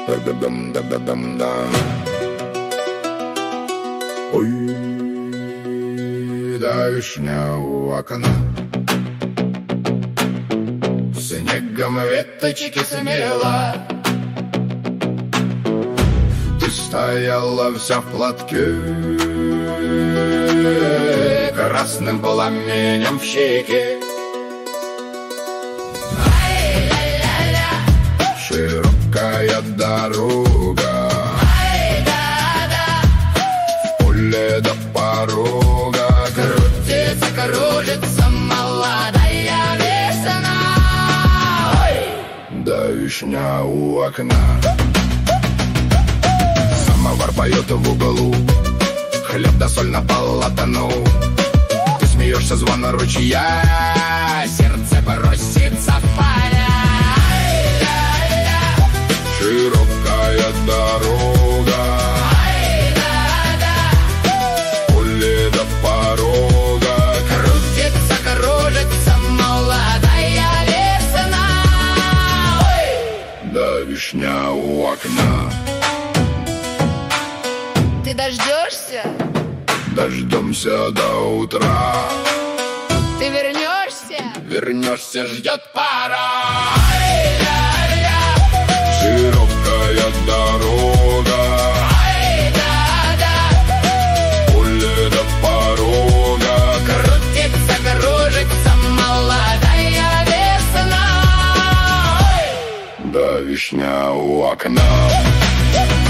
Да-да-дам-да-да-дам-дам. Ой, да вишня у окна, снегом веточки смела. Ты стояла вся в платке, красным пламенем в щеке. Широкая дорога, в поле до порога крутится, кружится молодая весна. Да вишня у окна, самовар поет в углу, хлеб да соль на полотну. Ты смеешься, звона ручья, сердце бросится в поля. Широкая дорога, в поле до порога крутится, кружится молодая весна. Да вишня у окна. Ты дождешься? Дождемся до утра. Ты вернешься? Вернешься, ждет пора. Широкая дорога, в поле до порога крутится, кружится молодая весна. да вишня у окна.